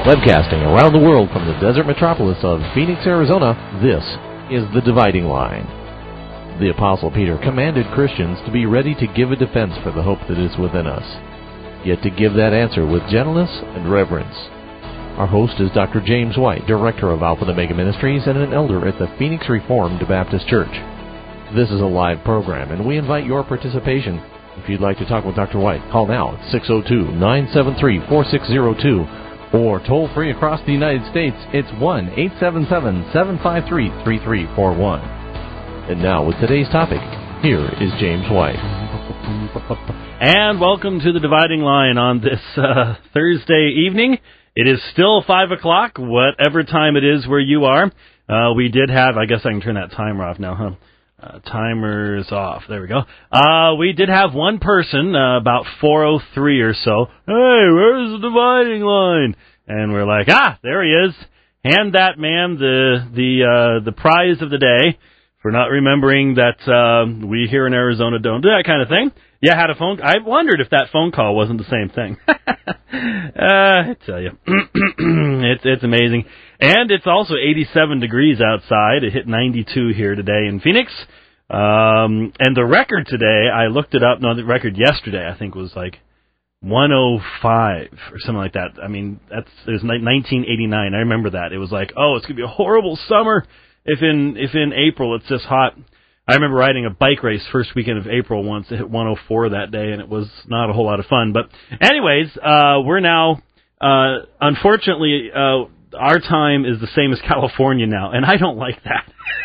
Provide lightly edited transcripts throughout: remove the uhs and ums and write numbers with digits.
Webcasting around the world from the desert metropolis of Phoenix, Arizona, this is The Dividing Line. The Apostle Peter commanded Christians to be ready to give a defense for the hope that is within us, yet to give that answer with gentleness and reverence. Our host is Dr. James White, Director of Alpha and Omega Ministries and an elder at the Phoenix Reformed Baptist Church. This is a live program, and we invite your participation. If you'd like to talk with Dr. White, call now at 602-973-4602, or toll free across the United States, it's 1-877-753-3341. And now, with today's topic, here is James White. And welcome to the Dividing Line on this Thursday evening. It is still 5 o'clock, whatever time it is where you are. We did have, I guess I can turn that timer off now, huh? Timer's off. There we go. We did have one person, about 4:03 or so. Hey, where's the dividing line? And we're like, there he is. Hand that man the prize of the day for not remembering that we here in Arizona don't do that kind of thing. Yeah, had a phone. I wondered if that phone call wasn't the same thing. I tell you, it's amazing. And it's also 87 degrees outside. It hit 92 here today in Phoenix. And the record today, I looked it up. No, the record yesterday, I think, was like 105 or something like that. I mean, it was 1989. I remember that. It was like, it's going to be a horrible summer if in April it's this hot. I remember riding a bike race first weekend of April once. It hit 104 that day, and it was not a whole lot of fun. But anyways, we're now, unfortunately, our time is the same as California now, and I don't like that.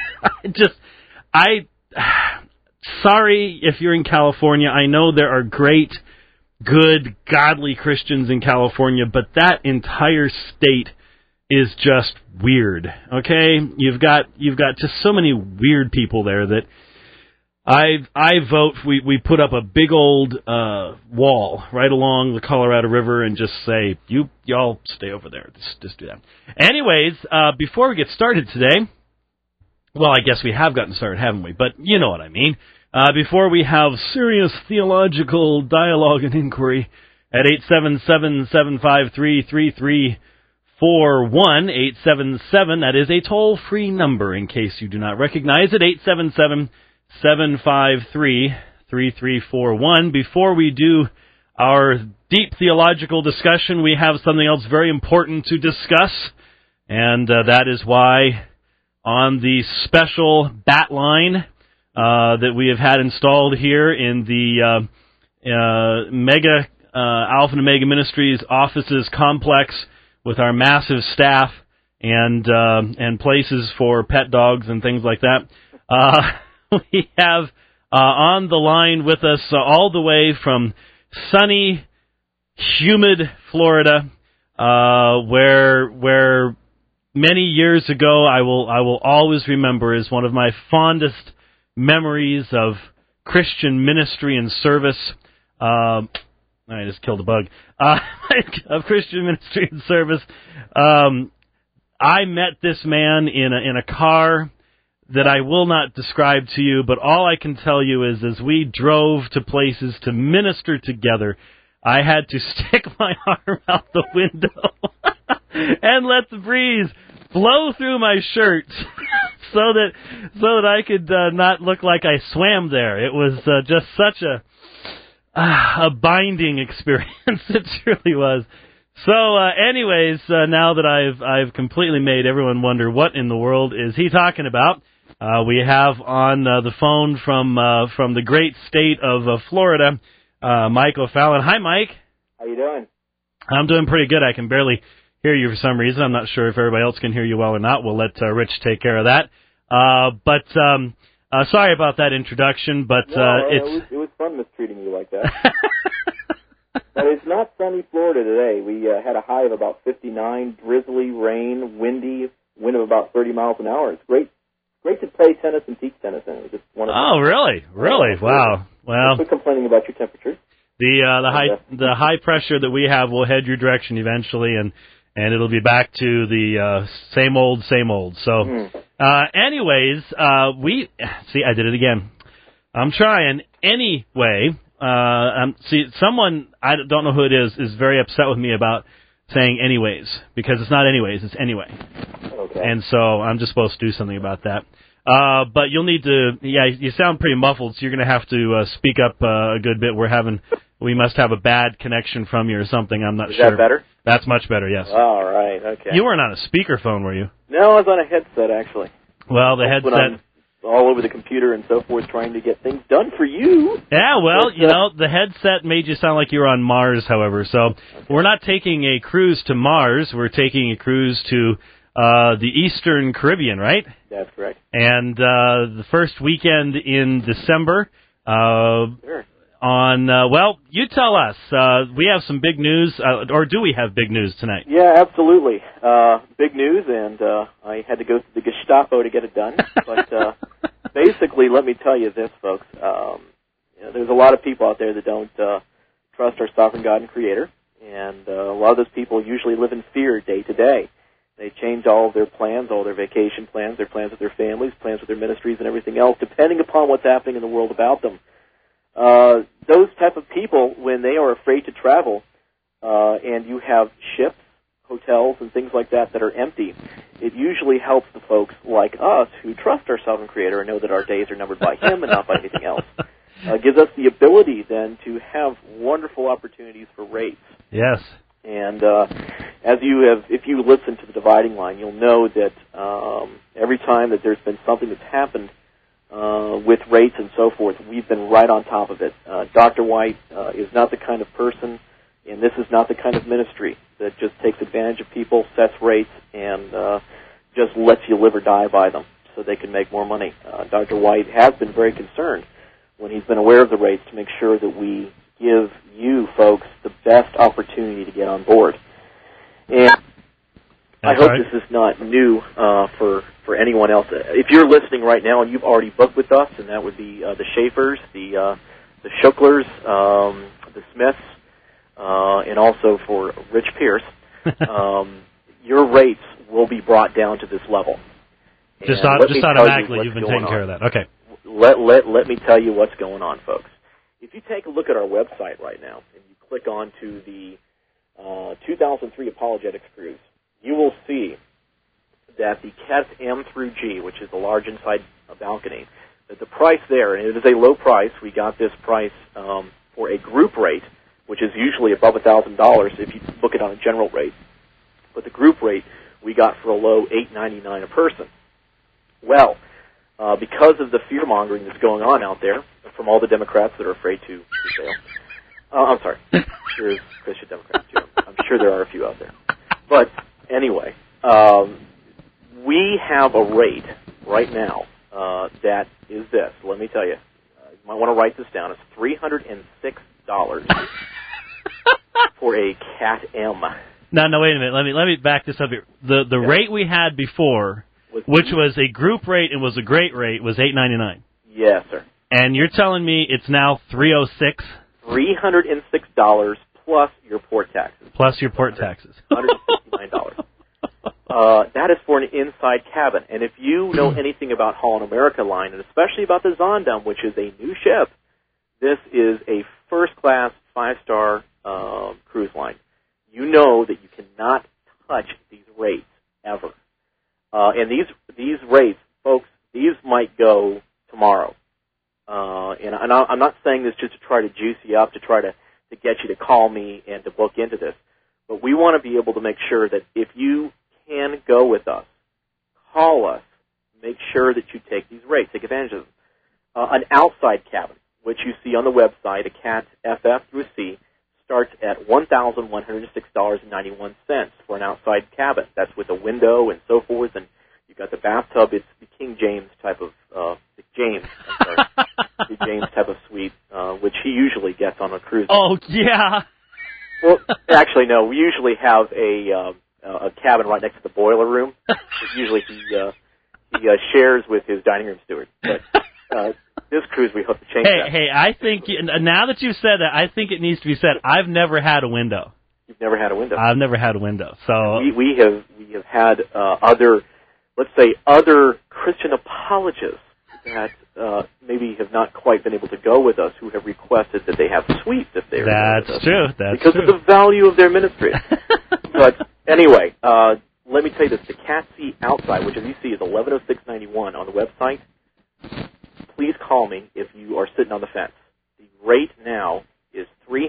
Sorry if you're in California. I know there are great, good, godly Christians in California, but that entire state is just weird. Okay, you've got just so many weird people there that I vote we put up a big old wall right along the Colorado River and just say y'all stay over there. Just do that. Anyways, before we get started today, well, I guess we have gotten started, haven't we? But you know what I mean. Before we have serious theological dialogue and inquiry at 877-753-3341, 877, that is a toll-free number in case you do not recognize it, 877-753-3341. Before we do our deep theological discussion, we have something else very important to discuss, and that is why on the special bat line that we have had installed here in the Alpha and Omega Ministries offices complex, with our massive staff and places for pet dogs and things like that, we have on the line with us all the way from sunny, humid Florida, where many years ago I will always remember as one of my fondest memories of Christian ministry and service. I just killed a bug. Of Christian ministry and service. I met this man in a car that I will not describe to you, but all I can tell you is as we drove to places to minister together, I had to stick my arm out the window and let the breeze blow through my shirt so that I could not look like I swam there. It was just such a binding experience. It really was. So, anyways, now that I've completely made everyone wonder what in the world is he talking about, we have on the phone from the great state of Florida, Mike O'Fallon. Hi, Mike. How you doing? I'm doing pretty good. I can barely hear you for some reason. I'm not sure if everybody else can hear you well or not. We'll let Rich take care of that. Sorry about that introduction, but it was fun mistreating you like that. But it's not sunny Florida today. We had a high of about 59, drizzly, rain, windy, wind of about 30 miles an hour. It's great to play tennis and teach tennis in. It just really? Wow. Well, quit complaining about your temperatures. The high pressure that we have will head your direction eventually, and it'll be back to the same old. So, anyways, I did it again. I'm trying. Anyway, someone, I don't know who it is very upset with me about saying anyways, because it's not anyways, it's anyway. Okay. And so I'm just supposed to do something about that. But you'll need to, you sound pretty muffled, so you're going to have to speak up a good bit. We must have a bad connection from you or something, I'm not sure. Is that better? That's much better, yes. All right, okay. You weren't on a speakerphone, were you? No, I was on a headset, actually. Well, the When headset... I'm all over the computer and so forth trying to get things done for you. Yeah, well, the headset made you sound like you were on Mars, however. So we're not taking a cruise to Mars. We're taking a cruise to the Eastern Caribbean, right? That's correct. And the first weekend in December Sure. well, you tell us. We have some big news, or do we have big news tonight? Yeah, absolutely. Big news, and I had to go to the Gestapo to get it done. But basically, let me tell you this, folks. There's a lot of people out there that don't trust our sovereign God and Creator, and a lot of those people usually live in fear day to day. They change all of their plans, all their vacation plans, their plans with their families, plans with their ministries, and everything else, depending upon what's happening in the world about them. Those type of people, when they are afraid to travel, and you have ships, hotels, and things like that are empty, it usually helps the folks like us who trust our sovereign Creator and know that our days are numbered by Him and not by anything else. Gives us the ability then to have wonderful opportunities for rates. Yes. And if you listen to the Dividing Line, you'll know that every time that there's been something that's happened with rates and so forth, we've been right on top of it. Dr. White is not the kind of person, and this is not the kind of ministry that just takes advantage of people, sets rates, and just lets you live or die by them so they can make more money. Dr. White has been very concerned when he's been aware of the rates to make sure that we give you folks the best opportunity to get on board. And I hope this is not new for anyone else. If you're listening right now and you've already booked with us, and that would be the Schaefers, the Schucklers, the Smiths, and also for Rich Pierce, your rates will be brought down to this level. Just automatically, you've been taking care of that. Okay. Let me tell you what's going on, folks. If you take a look at our website right now, and you click on to the 2003 Apologetics Cruise, you will see that the Cat M through G, which is the large inside balcony, that the price there, and it is a low price. We got this price for a group rate, which is usually above $1,000 if you book it on a general rate. But the group rate we got for a low $899 a person. Well, because of the fear-mongering that's going on out there from all the Democrats that are afraid to sail. I'm sorry. There's Christian Democrats, too. I'm sure there are a few out there. But anyway, we have a rate right now that is this. Let me tell you. You might want to write this down. It's $306 for a Cat M. No, wait a minute. Let me back this up here. The rate we had before, which was a group rate and was a great rate, was $899. Yes, sir. And you're telling me it's now $306? $306 plus your port taxes. Plus your port taxes. $169. That is for an inside cabin. And if you know anything about Holland America Line, and especially about the Zondam, which is a new ship, this is a first-class, 5-star cruise line. You know that you cannot touch these rates ever. And these rates, folks, these might go tomorrow. And I'm not saying this just to try to juice you up, to try to get you to call me and to book into this. But we want to be able to make sure that if you can go with us, call us, make sure that you take these rates, take advantage of them. An outside cabin, which you see on the website, a Cat FF through a C, starts at $1,106.91 for an outside cabin. That's with a window and so forth, and you've got the bathtub. It's the King James type of, the James type of suite, which he usually gets on a cruise. Oh, yeah. Well, actually, no. We usually have a cabin right next to the boiler room. Usually he shares with his dining room steward. But this cruise, we hope to change that. Hey, I think, now that you've said that, I think it needs to be said, I've never had a window. You've never had a window? I've never had a window. So we have had other Christian apologists that maybe have not quite been able to go with us who have requested that they have suites if they're That's true. That's because true. of the value of their ministry. But anyway, let me tell you this: the cat seat outside, which as you see is $1106.91 on the website. Please call me if you are sitting on the fence. The rate now is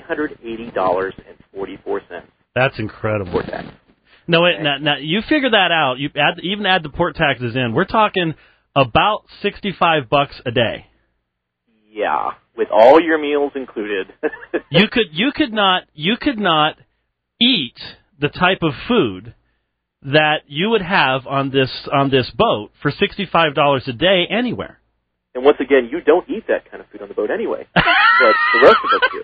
$380.44. That's incredible. Before tax. No, wait, now you figure that out. You even add the port taxes in. We're talking about $65 a day. Yeah, with all your meals included. you could not eat the type of food that you would have on this boat for $65 a day anywhere. And once again, you don't eat that kind of food on the boat anyway, but the rest of us do.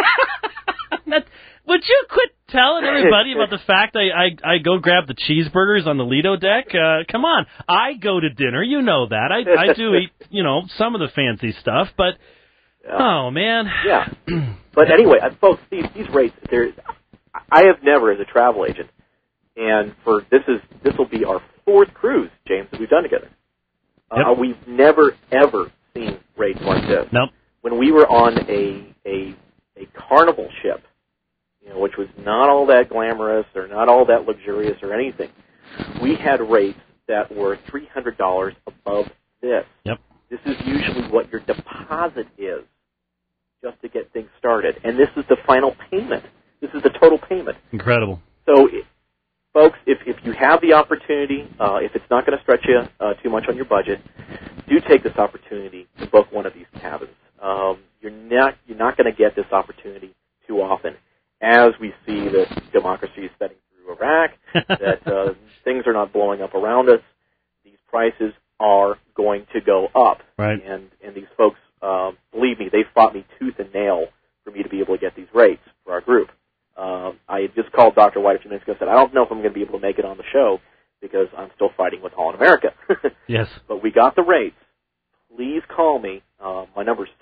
Would you quit telling everybody about the fact I go grab the cheeseburgers on the Lido deck? Come on. I go to dinner. You know that. I do eat, some of the fancy stuff, but, oh, man. Yeah. But anyway, folks, these rates, I have never, as a travel agent, and this will be our fourth cruise, James, that we've done together. Yep. We've never, ever seen rates like this. Nope. When we were on a Carnival ship, which was not all that glamorous or not all that luxurious or anything, we had rates that were $300 above this. Yep. This is usually what your deposit is just to get things started. And this is the final payment. This is the total payment. Incredible. So, folks, if you have the opportunity, if it's not going to stretch you too much on your budget, do take this opportunity to book one of these cabins. You're not going to get this opportunity too often, as we see that democracy is setting through Iraq, that things are not blowing up around us. These prices are going to go up. Right. And these folks, believe me, they fought me tooth and nail for me to be able to get these rates for our group. I had just called Dr. White a few minutes ago and said, I don't know if I'm going to be able to make it on the show because I'm still fighting with Holland America. Yes. But we got the rates. Please call me. My number is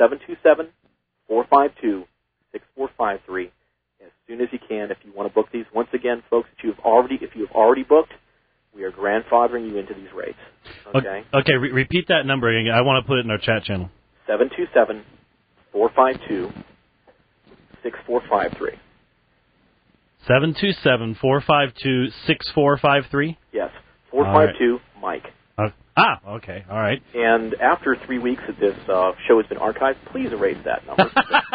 727-452-6453. As soon as you can, if you want to book these. Once again, folks, if you have already booked, we are grandfathering you into these rates. Okay? Okay, repeat that number again. I want to put it in our chat channel. 727-452-6453. 727-452-6453? Yes. 452 Mike. Okay. All right. And after 3 weeks that this show has been archived, please erase that number.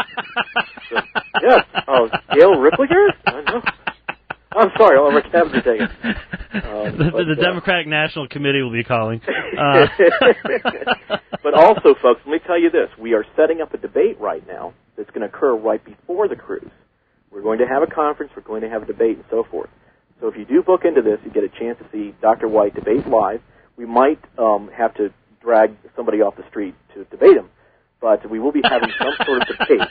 Yes. Oh, Gail Rippliger? No. I'm sorry, all of our cabs are taken. The Democratic National Committee will be calling. But also, folks, let me tell you this. We are setting up a debate right now that's going to occur right before the cruise. We're going to have a conference. We're going to have a debate and so forth. So if you do book into this, you get a chance to see Dr. White debate live. We might have to drag somebody off the street to debate him, but we will be having some sort of debate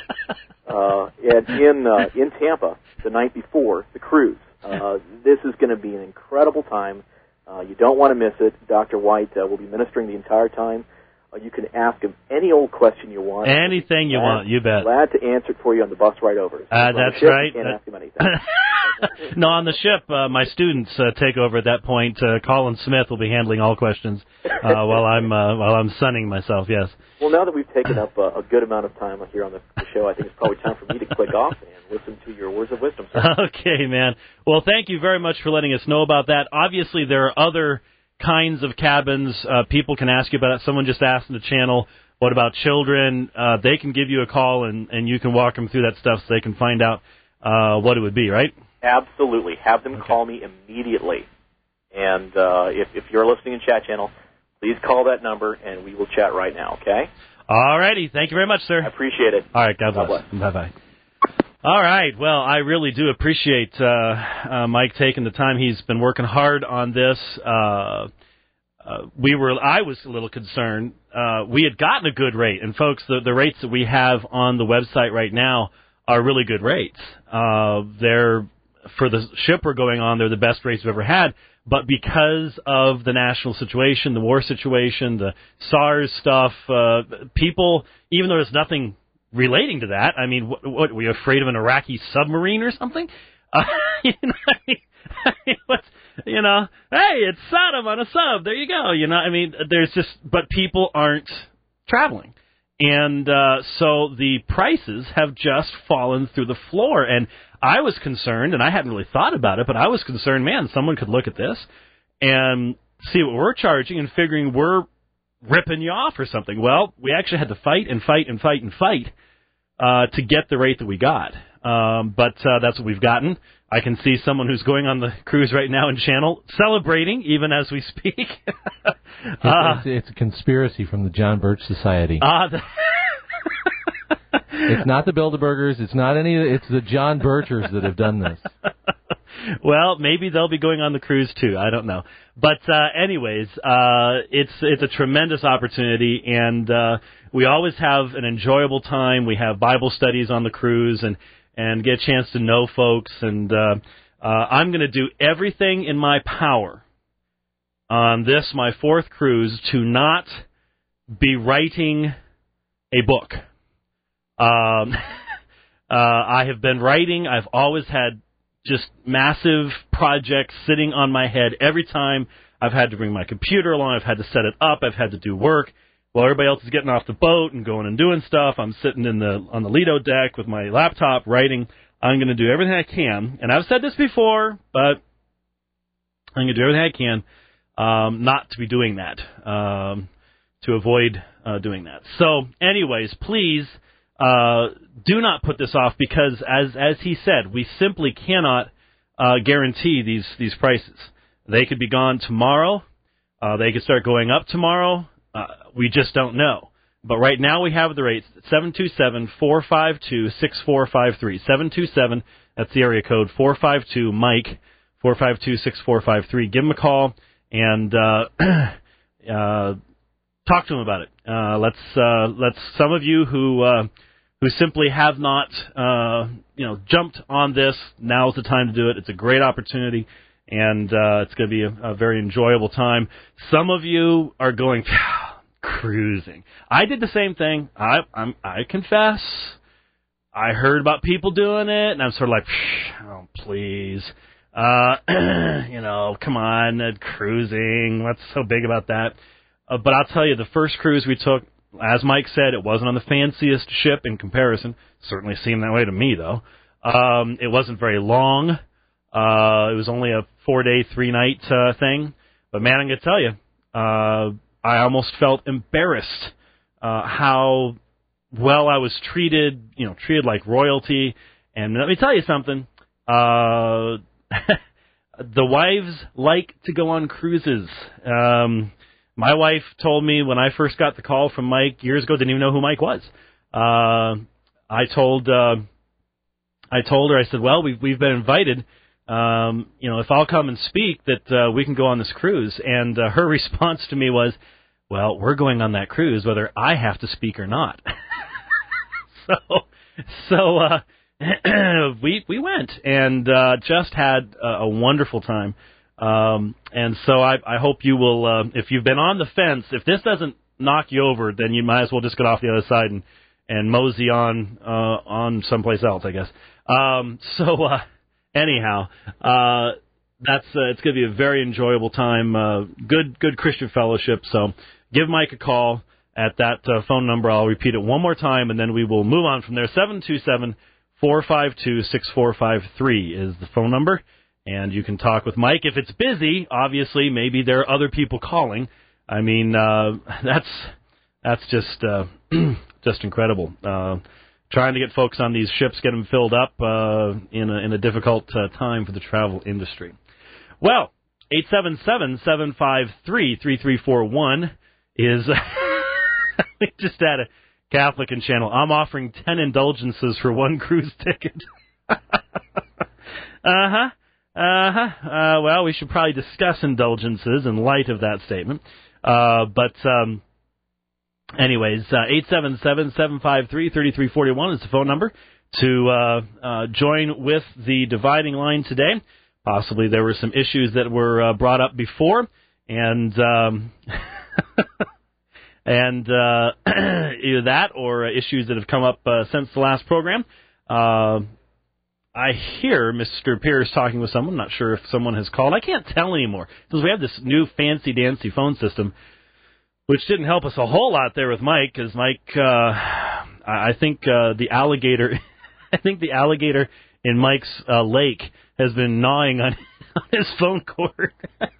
in Tampa the night before the cruise. This is going to be an incredible time. You don't want to miss it. Dr. White will be ministering the entire time. You can ask him any old question you want. Anything you want, you bet. Glad to answer it for you on the bus ride over. That's right. You can't ask him anything. No, on the ship, my students take over at that point. Colin Smith will be handling all questions while I'm sunning myself. Yes. Well, now that we've taken up a good amount of time here on the show, I think it's probably time for me to click off and listen to your words of wisdom, sir. Okay, man. Well, thank you very much for letting us know about that. Obviously, there are other kinds of cabins people can ask you about it. Someone just asked in the channel, what about children? They can give you a call, and you can walk them through that stuff so they can find out what it would be, right? Absolutely. Have them call me immediately. And if you're listening in chat channel, please call that number, and we will chat right now, okay? All righty. Thank you very much, sir. I appreciate it. All right. God bless. Bye-bye. All right. Well, I really do appreciate Mike taking the time. He's been working hard on this. I was a little concerned. We had gotten a good rate, and folks, the rates that we have on the website right now are really good rates. They're for the ship we're going on. They're the best rates we've ever had. But because of the national situation, the war situation, the SARS stuff, people, even though there's nothing relating to that, I mean, what were you afraid of an Iraqi submarine or something? Hey, it's Saddam on a sub. There you go. There's just, but people aren't traveling. And so the prices have just fallen through the floor. And I was concerned, and I hadn't really thought about it, but I was concerned, man, someone could look at this and see what we're charging and figuring we're ripping you off or something. Well, we actually had to fight to get the rate that we got. But that's what we've gotten. I can see someone who's going on the cruise right now in Channel celebrating even as we speak. It's a conspiracy from the John Birch Society. It's not the Bilderbergers. It's not any. It's the John Birchers that have done this. Well, maybe they'll be going on the cruise too. I don't know. But anyways, it's a tremendous opportunity, and we always have an enjoyable time. We have Bible studies on the cruise, and get a chance to know folks. And I'm going to do everything in my power on this, my fourth cruise, to not be writing a book. I have been writing. I've always had just massive projects sitting on my head. Every time I've had to bring my computer along, I've had to set it up, I've had to do work. While everybody else is getting off the boat and going and doing stuff, I'm sitting on the Lido deck with my laptop writing. I'm going to do everything I can. And I've said this before, but I'm going to do everything I can not to be doing that, to avoid doing that. So anyways, please do not put this off, because as he said, we simply cannot guarantee these prices. They could be gone tomorrow. They could start going up tomorrow. We just don't know. But right now we have the rates, 727-452-6453. 727, that's the area code, 452-MIKE, 452-6453. Give them a call and talk to them about it. Let's some of you who simply have not jumped on this, now's the time to do it. It's a great opportunity, and it's going to be a very enjoyable time. Some of you are going cruising. I did the same thing. I confess. I heard about people doing it, and I'm sort of like, oh, please. Come on, cruising. What's so big about that? But I'll tell you, the first cruise we took, as Mike said, it wasn't on the fanciest ship in comparison. Certainly seemed that way to me, though. It wasn't very long. It was only a 4-day, 3-night thing. But, man, I'm going to tell you, I almost felt embarrassed how well I was treated like royalty. And let me tell you something. The wives like to go on cruises. My wife told me when I first got the call from Mike years ago, didn't even know who Mike was. I told her, I said, well, we've been invited. If I'll come and speak, that we can go on this cruise. And her response to me was, well, we're going on that cruise whether I have to speak or not. So we went and just had a wonderful time. And so I hope you will, if you've been on the fence, if this doesn't knock you over, then you might as well just get off the other side and mosey on someplace else, I guess. Anyhow, it's going to be a very enjoyable time, good Christian fellowship. So give Mike a call at that phone number. I'll repeat it one more time, and then we will move on from there. 727-452-6453 is the phone number. And you can talk with Mike. If it's busy, obviously, maybe there are other people calling. I mean, that's just incredible. Trying to get folks on these ships, get them filled up in a difficult time for the travel industry. Well, 877-753-3341 is we just had a Catholic and Channel. I'm offering 10 indulgences for one cruise ticket. Well, we should probably discuss indulgences in light of that statement. Anyways, 877-753-3341 is the phone number to join with the dividing line today. Possibly there were some issues that were brought up before, and either that or issues that have come up since the last program. I hear Mr. Pierce talking with someone. Not sure if someone has called. I can't tell anymore because we have this new fancy-dancy phone system. which didn't help us a whole lot there with Mike, because Mike, I think the alligator, I think the alligator in Mike's lake has been gnawing on his phone cord.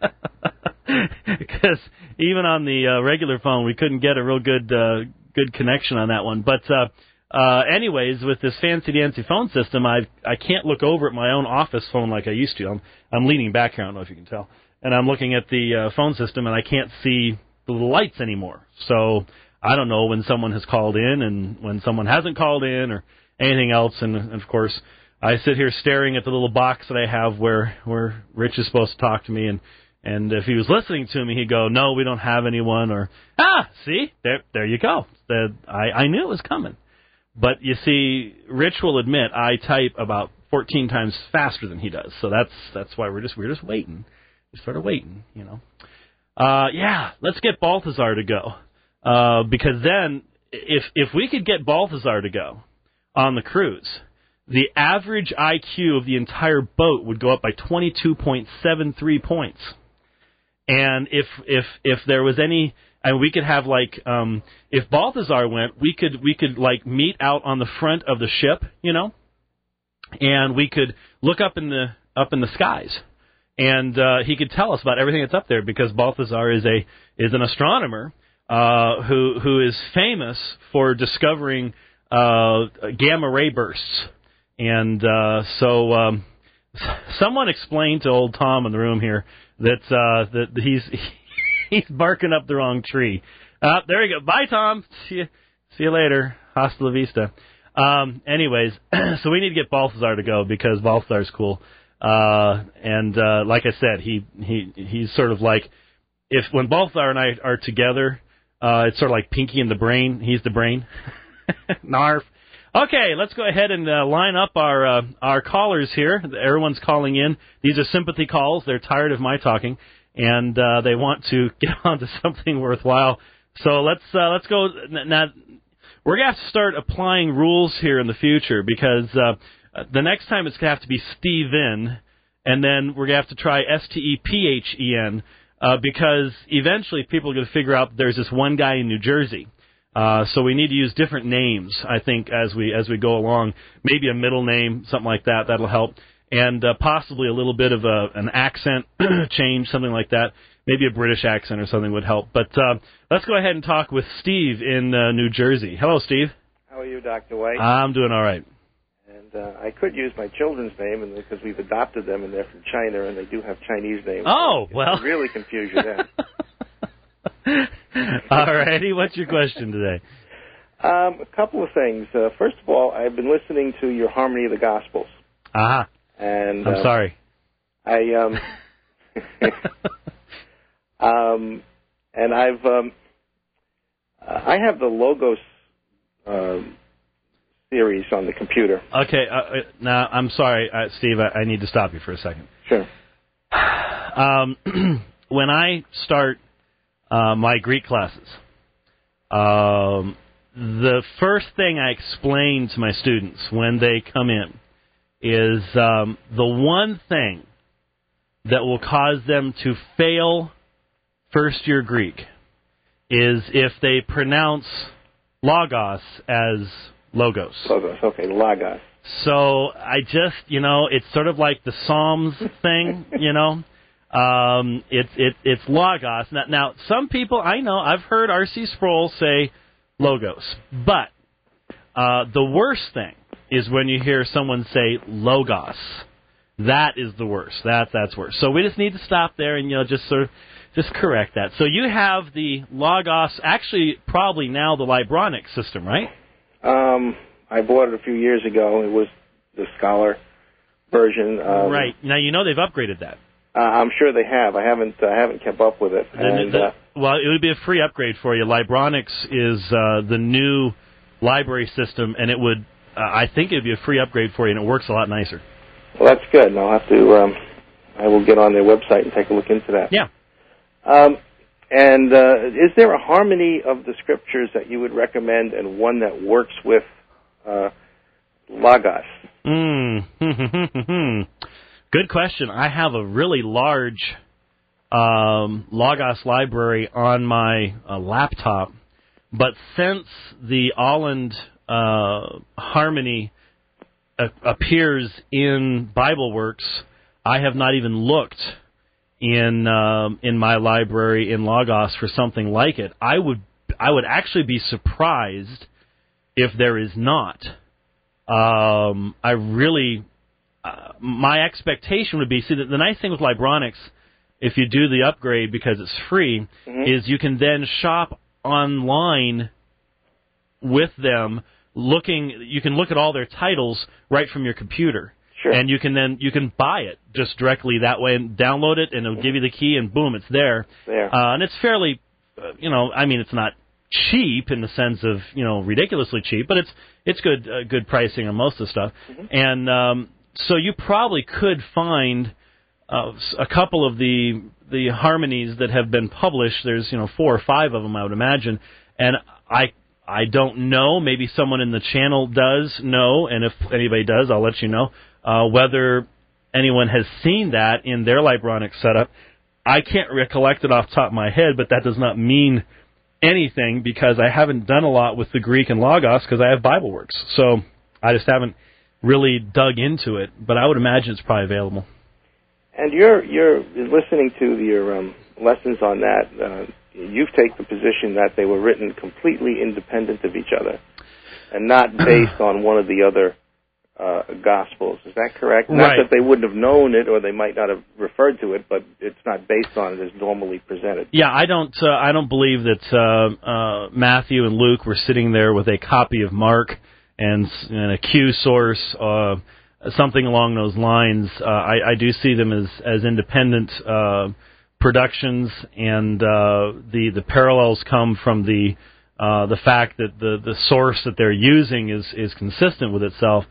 Because even on the regular phone, we couldn't get a real good connection on that one. But anyways, with this fancy-dancy phone system, I can't look over at my own office phone like I used to. I'm leaning back here, I don't know if you can tell. And I'm looking at the phone system, and I can't see the little lights anymore. So I don't know when someone has called in and when someone hasn't called in or anything else. And of course, I sit here staring at the little box that I have where Rich is supposed to talk to me. And if he was listening to me, he'd go, "No, we don't have anyone," or see, there you go. I knew it was coming. But you see, Rich will admit I type about 14 times faster than he does. So that's why we're just waiting. We're sort of waiting, you know. Let's get Balthazar to go. Because then, if we could get Balthazar to go on the cruise, the average IQ of the entire boat would go up by 22.73 points. And if there was any, and we could have if Balthazar went, we could like meet out on the front of the ship, you know, and we could look up in the skies. And he could tell us about everything that's up there, because Balthazar is an astronomer who is famous for discovering gamma ray bursts. And so someone explained to old Tom in the room here that he's barking up the wrong tree. There you go. Bye, Tom. See you later. Hasta la vista. Anyways, so we need to get Balthazar to go, because Balthazar's cool. And like I said, he's sort of like, when Balthazar and I are together, it's sort of like Pinky and the Brain. He's the brain. Narf. Okay, let's go ahead and line up our callers here. Everyone's calling in. These are sympathy calls. They're tired of my talking, and they want to get on to something worthwhile. So let's go. Now, we're going to have to start applying rules here in the future, because the next time it's going to have to be Steven, and then we're going to have to try Stephen, because eventually people are going to figure out that there's this one guy in New Jersey. So we need to use different names, I think, as we go along. Maybe a middle name, something like that. That'll help. And possibly a little bit of an accent change, something like that. Maybe a British accent or something would help. But let's go ahead and talk with Steve in New Jersey. Hello, Steve. How are you, Dr. White? I'm doing all right. And I could use my children's name, because we've adopted them, and they're from China, and they do have Chinese names. Oh, well. It'll really confuse you then. All righty. What's your question today? A couple of things. First of all, I've been listening to your Harmony of the Gospels. And I'm sorry. And I have the Logos series on the computer. Okay. Now, I'm sorry, Steve. I need to stop you for a second. Sure. When I start my Greek classes, the first thing I explain to my students when they come in is the one thing that will cause them to fail first-year Greek is if they pronounce logos as logos. Logos, okay, logos. So I just, it's sort of like the Psalms thing, It's logos. Now, some people, I know, I've heard R.C. Sproul say logos. But the worst thing is when you hear someone say logos. That is the worst. That's worse. So we just need to stop there and, just correct that. So you have the logos, actually probably now the Libronic system, right? I bought it a few years ago. It was the Scholar version. Right. Now, they've upgraded that. I'm sure they have. I haven't kept up with it. Well, it would be a free upgrade for you. Libronics is the new library system, and it would, I think it would be a free upgrade for you, and it works a lot nicer. Well, that's good. And I'll have to, I will get on their website and take a look into that. Yeah. And is there a harmony of the scriptures that you would recommend, and one that works with logos? Good question. I have a really large Logos library on my laptop, but since the Holland Harmony appears in BibleWorks, I have not even looked in my library in Logos for something like it. I would actually be surprised if there is not. I really, my expectation would be, see, the nice thing with Libronics, if you do the upgrade because it's free, is you can then shop online with them. You can look at all their titles right from your computer. Sure. And you can buy it just directly that way and download it, and it'll give you the key, and boom, it's there. And it's fairly, it's not cheap in the sense of, ridiculously cheap, but it's good pricing on most of the stuff. And so you probably could find a couple of the harmonies that have been published. There's 4 or 5 of them, I would imagine, and I don't know. Maybe someone in the channel does know, and if anybody does, I'll let you know. Whether anyone has seen that in their Libronics setup, I can't recollect it off the top of my head, but that does not mean anything because I haven't done a lot with the Greek and Logos because I have BibleWorks. So I just haven't really dug into it, but I would imagine it's probably available. And you're listening to your lessons on that. You've taken the position that they were written completely independent of each other and not based on one of the other Gospels. Is that correct? Right. Not that they wouldn't have known it or they might not have referred to it, but it's not based on it as normally presented. Yeah, I don't believe that Matthew and Luke were sitting there with a copy of Mark and a Q source, something along those lines. I do see them as independent productions, and the parallels come from the fact that the source that they're using is consistent with itself.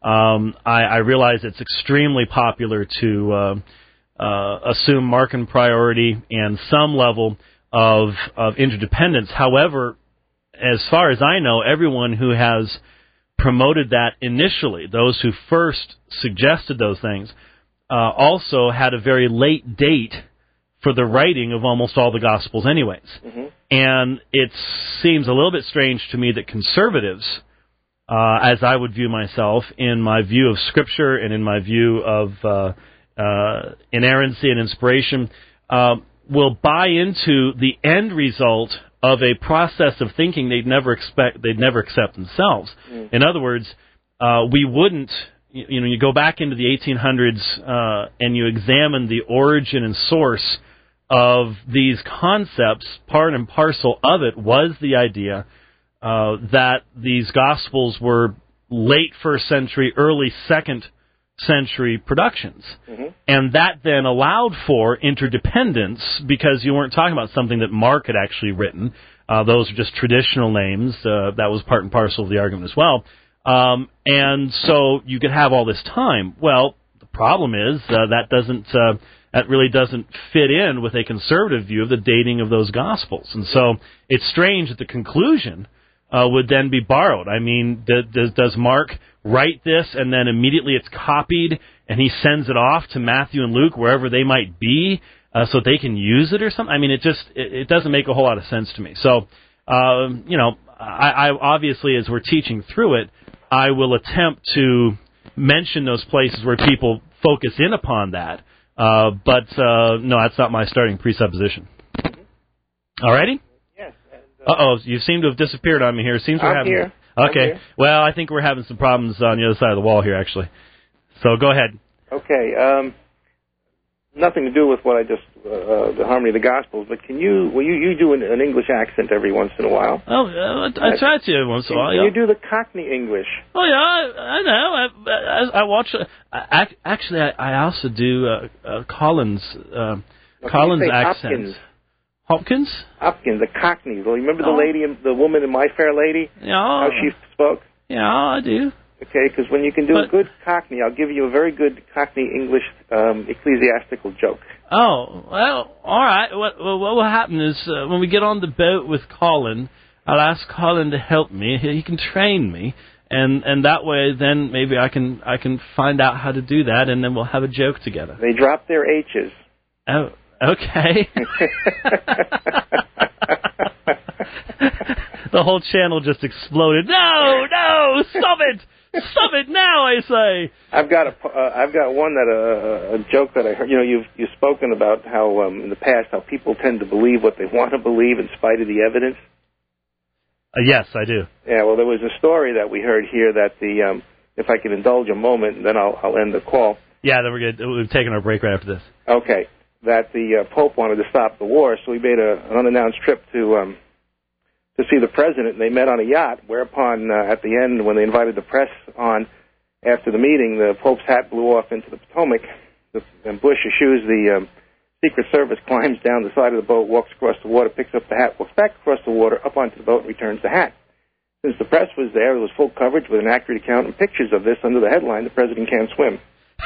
I realize it's extremely popular to assume Markan priority and some level of interdependence. However, as far as I know, everyone who has promoted that initially, those who first suggested those things, also had a very late date for the writing of almost all the Gospels anyways. And it seems a little bit strange to me that conservatives, as I would view myself, in my view of Scripture and in my view of inerrancy and inspiration, will buy into the end result of a process of thinking they'd never accept themselves. In other words, we wouldn't, you go back into the 1800s and you examine the origin and source of these concepts. Part and parcel of it was the idea that these Gospels were late 1st century, early 2nd century productions. And that then allowed for interdependence because you weren't talking about something that Mark had actually written. Those are just traditional names. That was part and parcel of the argument as well. And so you could have all this time. Well, the problem is that really doesn't fit in with a conservative view of the dating of those Gospels. And so it's strange that the conclusion would then be borrowed. I mean, does Mark write this and then immediately it's copied and he sends it off to Matthew and Luke wherever they might be so they can use it or something? I mean, it doesn't make a whole lot of sense to me. So, I obviously, as we're teaching through it, I will attempt to mention those places where people focus in upon that. But no, that's not my starting presupposition. All righty? Yes. You seem to have disappeared on me here. It seems we're having... Here. Okay. Well, I think we're having some problems on the other side of the wall here, actually. So go ahead. Okay. Nothing to do with what I just, the Harmony of the Gospels, but you do an English accent every once in a while. Oh, I try to every once in a while, Can you do the Cockney English? Oh, yeah, I know. I watch... Actually, I also do Collins' accent. Hopkins? Hopkins, the Cockney. Well, remember the woman in My Fair Lady? Yeah. How she spoke? Yeah, I do. Okay, because when you can do a good Cockney, I'll give you a very good Cockney English ecclesiastical joke. Oh, well, all right. What will happen is when we get on the boat with Colin, I'll ask Colin to help me. He can train me, and that way, then maybe I can find out how to do that, and then we'll have a joke together. They drop their H's. Oh, Okay. The whole channel just exploded. No, stop it now, I say. I've got one that a joke that I heard. You've spoken about how in the past how people tend to believe what they want to believe in spite of the evidence. Yes, I do. Yeah, well, there was a story that we heard here that if I can indulge a moment, then I'll end the call. Yeah, then we're good. We've taken our break right after this. Okay, that the Pope wanted to stop the war, so he made an unannounced trip to see the president, and they met on a yacht, whereupon at the end, when they invited the press on after the meeting, the Pope's hat blew off into the Potomac, and Bush eschews the Secret Service, climbs down the side of the boat, walks across the water, picks up the hat, walks back across the water, up onto the boat, and returns the hat. Since the press was there was full coverage with an accurate account and pictures of this under the headline, "The President Can't Swim."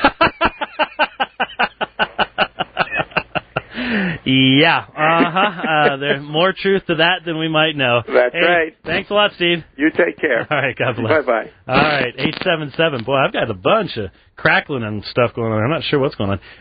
Yeah, there's more truth to that than we might know. That's right. Thanks a lot, Steve. You take care. All right, God bless. Bye-bye. All right, 877. Boy, I've got a bunch of crackling and stuff going on. I'm not sure what's going on.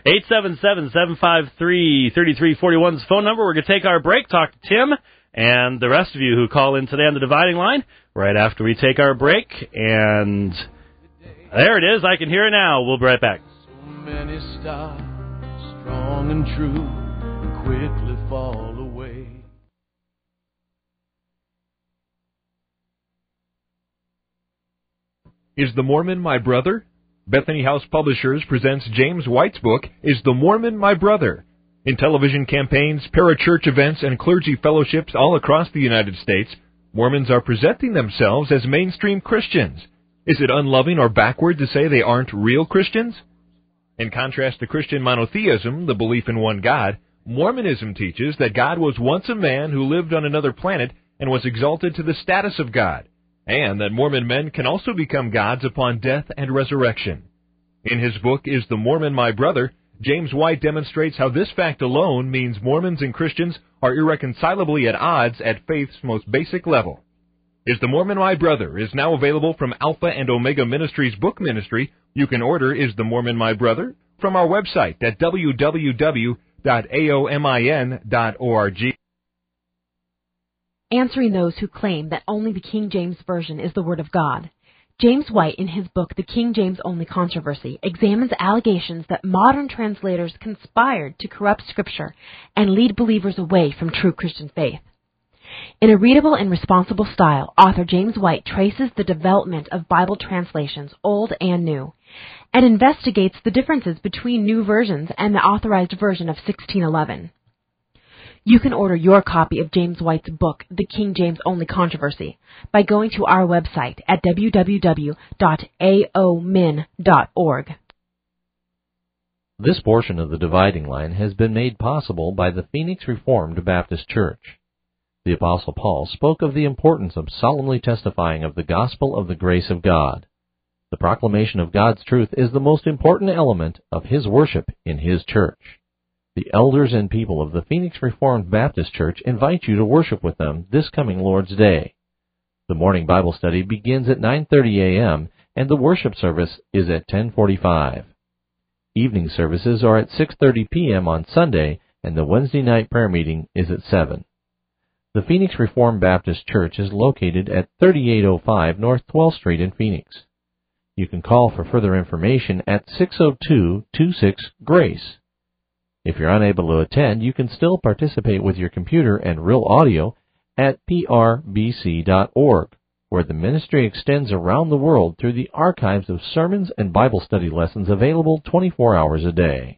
877-753-3341 is the phone number. We're going to take our break, talk to Tim, and the rest of you who call in today on the Dividing Line right after we take our break. And there it is. I can hear it now. We'll be right back. So many stars, strong and true, quickly fall away. Is the Mormon my brother? Bethany House Publishers presents James White's book, Is the Mormon my brother? In television campaigns, parachurch events, and clergy fellowships all across the United States, Mormons are presenting themselves as mainstream Christians. Is it unloving or backward to say they aren't real Christians? In contrast to Christian monotheism, the belief in one God, Mormonism teaches that God was once a man who lived on another planet and was exalted to the status of God, and that Mormon men can also become gods upon death and resurrection. In his book, Is the Mormon my brother?, James White demonstrates how this fact alone means Mormons and Christians are irreconcilably at odds at faith's most basic level. Is the Mormon my brother is now available from Alpha and Omega Ministries book ministry. You can order Is the Mormon my brother from our website at www.aomin.org. Answering those who claim that only the King James Version is the Word of God, James White, in his book The King James Only Controversy, examines allegations that modern translators conspired to corrupt Scripture and lead believers away from true Christian faith. In a readable and responsible style, author James White traces the development of Bible translations, old and new, and investigates the differences between new versions and the authorized version of 1611. You can order your copy of James White's book, The King James Only Controversy, by going to our website at www.aomin.org. This portion of the Dividing Line has been made possible by the Phoenix Reformed Baptist Church. The Apostle Paul spoke of the importance of solemnly testifying of the gospel of the grace of God. The proclamation of God's truth is the most important element of his worship in his church. The elders and people of the Phoenix Reformed Baptist Church invite you to worship with them this coming Lord's Day. The morning Bible study begins at 9:30 a.m. and the worship service is at 10:45. Evening services are at 6:30 p.m. on Sunday, and the Wednesday night prayer meeting is at 7. The Phoenix Reformed Baptist Church is located at 3805 North 12th Street in Phoenix. You can call for further information at 602-26-GRACE. If you're unable to attend, you can still participate with your computer and real audio at prbc.org, where the ministry extends around the world through the archives of sermons and Bible study lessons available 24 hours a day.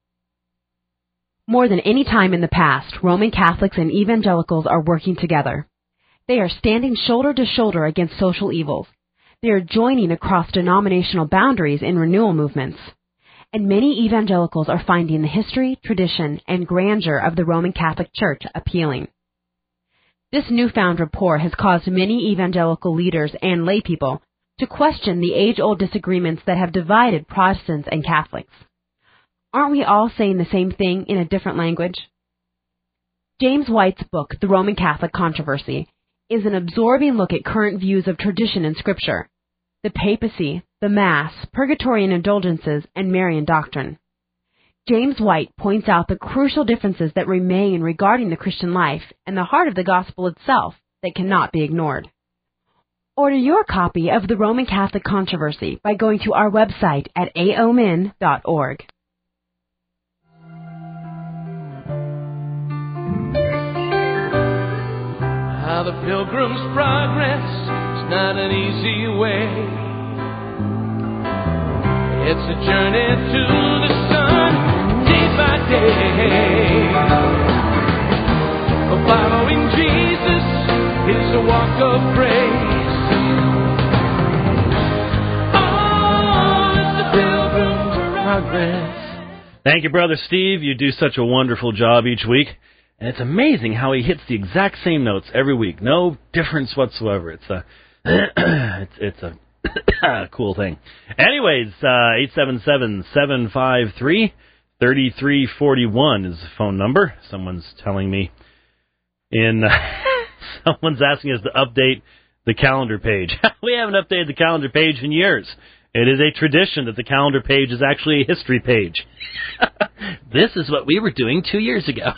More than any time in the past, Roman Catholics and evangelicals are working together. They are standing shoulder to shoulder against social evils. They are joining across denominational boundaries in renewal movements. And many evangelicals are finding the history, tradition, and grandeur of the Roman Catholic Church appealing. This newfound rapport has caused many evangelical leaders and laypeople to question the age-old disagreements that have divided Protestants and Catholics. Aren't we all saying the same thing in a different language? James White's book, The Roman Catholic Controversy, is an absorbing look at current views of tradition and Scripture, the papacy, the Mass, purgatory and indulgences, and Marian doctrine. James White points out the crucial differences that remain regarding the Christian life and the heart of the gospel itself that cannot be ignored. Order your copy of The Roman Catholic Controversy by going to our website at aomin.org. How the Pilgrim's Progress is not an easy way. It's a journey to the sun, day by day. Following Jesus is a walk of grace. Oh, it's the Pilgrim's Progress. Thank you, Brother Steve. You do such a wonderful job each week. And it's amazing how he hits the exact same notes every week. No difference whatsoever. It's a cool thing. Anyways, 877-753-3341 is the phone number. Someone's telling me someone's asking us to update the calendar page. We haven't updated the calendar page in years. It is a tradition that the calendar page is actually a history page. This is what we were doing 2 years ago.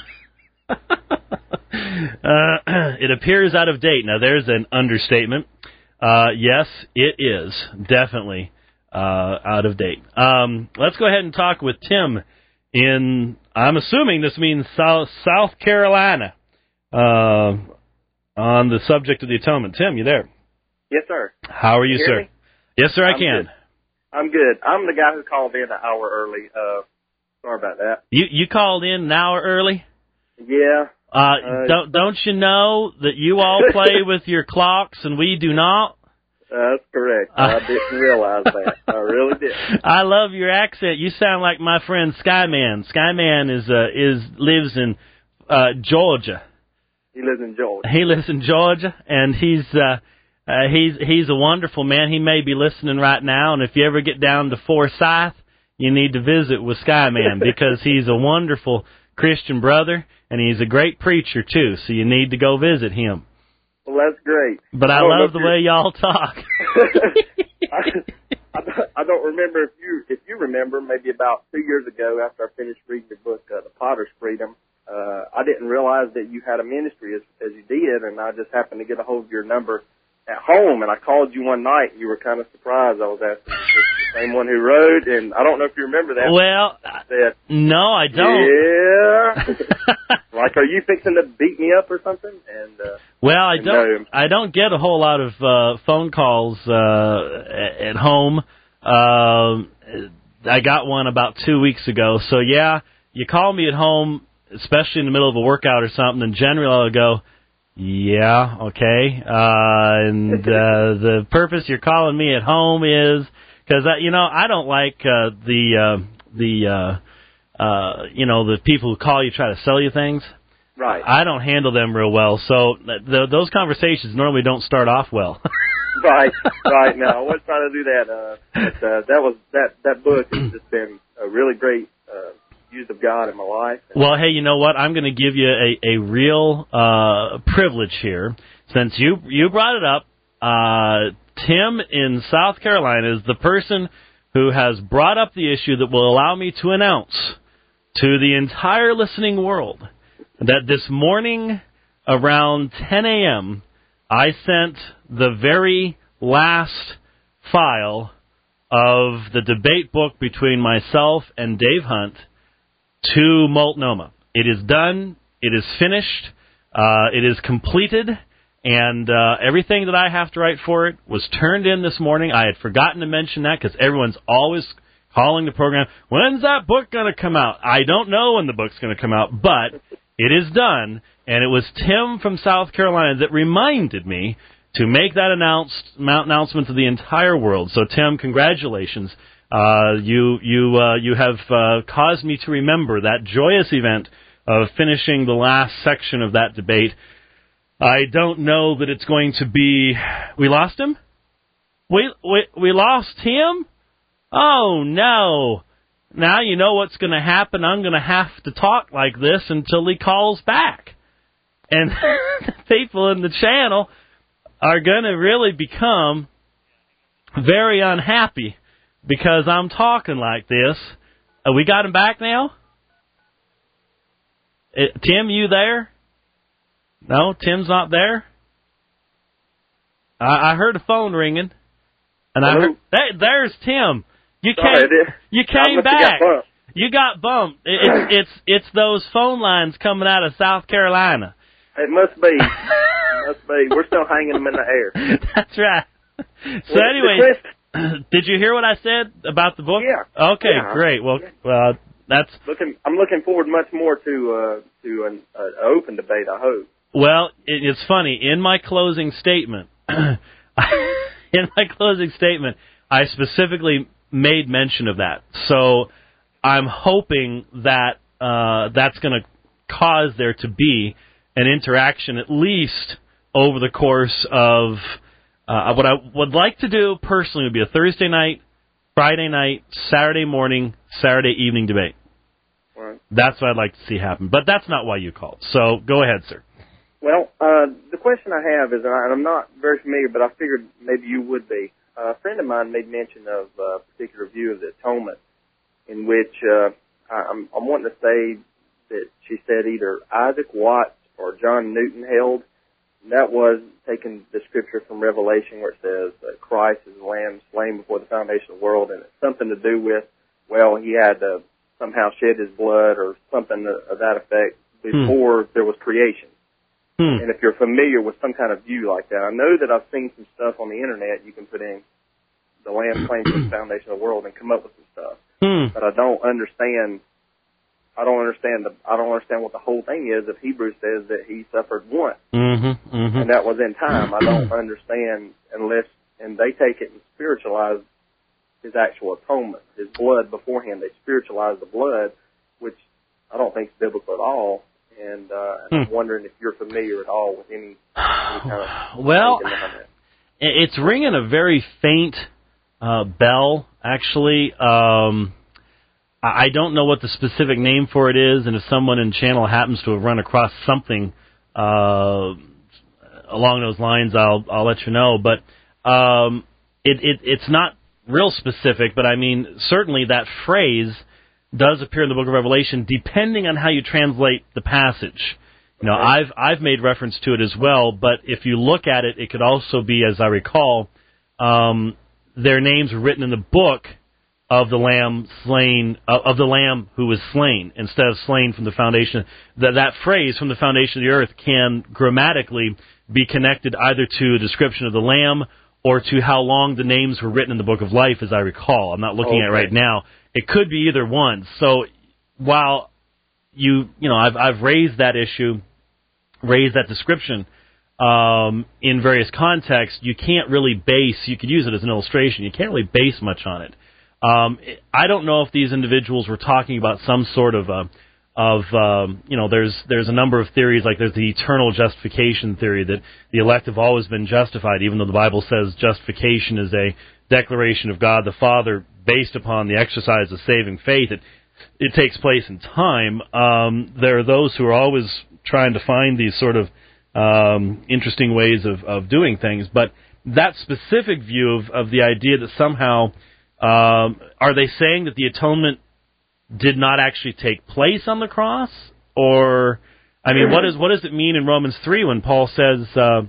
It appears out of date. Now, there's an understatement. Yes, it is definitely out of date. Let's go ahead and talk with Tim in, I'm assuming this means South Carolina, on the subject of the atonement. Tim, you there? Yes, sir. How are you, sir? Me? Yes, sir, I can. Good. I'm good. I'm the guy who called in an hour early. Sorry about that. You called in an hour early? Yeah. Don't you know that you all play with your clocks and we do not? That's correct. I didn't realize that. I really did. I love your accent. You sound like my friend Skyman. Skyman lives in Georgia. He lives in Georgia. He lives in Georgia, and he's a wonderful man. He may be listening right now, and if you ever get down to Forsyth, you need to visit with Skyman because he's a wonderful Christian brother, and he's a great preacher, too, so you need to go visit him. Well, that's great. But I love the way y'all talk. I don't remember if you remember, maybe about 2 years ago after I finished reading your book, The Potter's Freedom, I didn't realize that you had a ministry as you did, and I just happened to get a hold of your number at home, and I called you one night, and you were kind of surprised. I was asking if it's the same one who wrote, and I don't know if you remember that. Well, I said, no, I don't. Yeah. Like, are you fixing to beat me up or something? And well, I don't get a whole lot of phone calls at home. I got one about 2 weeks ago. So yeah, you call me at home, especially in the middle of a workout or something, and generally I'll go, yeah, okay. And the purpose you're calling me at home is because I don't like the people who call you try to sell you things. Right. I don't handle them real well, so those conversations normally don't start off well. Right. No, I wasn't trying to do that. That book has just been a really great use of God in my life. Well, hey, you know what? I'm going to give you a real privilege here. Since you brought it up, Tim in South Carolina is the person who has brought up the issue that will allow me to announce to the entire listening world that this morning around 10 a.m., I sent the very last file of the debate book between myself and Dave Hunt to Multnomah. It is done. It is finished. It is completed. And everything that I have to write for it was turned in this morning. I had forgotten to mention that because everyone's always calling the program, when's that book going to come out? I don't know when the book's going to come out, but it is done. And it was Tim from South Carolina that reminded me to make that announcement to the entire world. So, Tim, congratulations. You have caused me to remember that joyous event of finishing the last section of that debate. I don't know that it's going to be... We lost him? We lost him? Oh, no. Now you know what's going to happen. I'm going to have to talk like this until he calls back. And the people in the channel are going to really become very unhappy because I'm talking like this We got him back now? Tim, you there? No, Tim's not there? I heard a phone ringing. And I heard, there's Tim. You came back. You got bumped. It's those phone lines coming out of South Carolina. It must be. We're still hanging them in the air. That's right. So anyways, did you hear what I said about the book? Yeah. Okay, yeah. Great. Well, that's. I'm looking forward much more to an open debate, I hope. Well, it's funny. In my closing statement, I specifically made mention of that. So I'm hhoping that that's going to cause there to be an interaction, at least over the course of what I would like to do personally would be a Thursday night, Friday night, Saturday morning, Saturday evening debate. Right. That's what I'd like to see happen. But that's not why you called. So go ahead, sir. Well, the question I have is, and I'm not very familiar, but I figured maybe you would be. A friend of mine made mention of a particular view of the atonement in which I'm wanting to say that she said either Isaac Watts or John Newton held. And that was taking the scripture from Revelation where it says that Christ is the Lamb slain before the foundation of the world, and it's something to do with, well, he had to somehow shed his blood or something of that effect before there was creation. And if you're familiar with some kind of view like that, I know that I've seen some stuff on the internet. You can put in the Lamb slain before the foundation of the world and come up with some stuff. But I don't understand what the whole thing is if Hebrews says that he suffered once. And that was in time. I don't understand and they take it and spiritualize his actual atonement, his blood beforehand. They spiritualize the blood, which I don't think is biblical at all. And I'm wondering if you're familiar at all with any kind of... Well, it's ringing a very faint bell, actually. I don't know what the specific name for it is, and if someone in channel happens to have run across something along those lines, I'll let you know. But it's not real specific, but I mean, certainly that phrase does appear in the book of Revelation, depending on how you translate the passage. You know, I've made reference to it as well, but if you look at it, it could also be, as I recall, their names were written in the book of the Lamb slain, of the Lamb who was slain, instead of slain from the foundation. That phrase, from the foundation of the earth, can grammatically be connected either to a description of the Lamb or to how long the names were written in the book of life, as I recall. I'm not looking at it right now. It could be either one. So while I've raised that issue, raised that description in various contexts, you can't really base. You could use it as an illustration. You can't really base much on it. I don't know if these individuals were talking about some sort of there's a number of theories, like there's the eternal justification theory, that the elect have always been justified, even though the Bible says justification is a declaration of God the Father based upon the exercise of saving faith. It takes place in time. There are those who are always trying to find these sort of interesting ways of doing things, but that specific view of the idea that somehow are they saying that the atonement did not actually take place on the cross? Or, I mean, what does it mean in Romans 3 when Paul says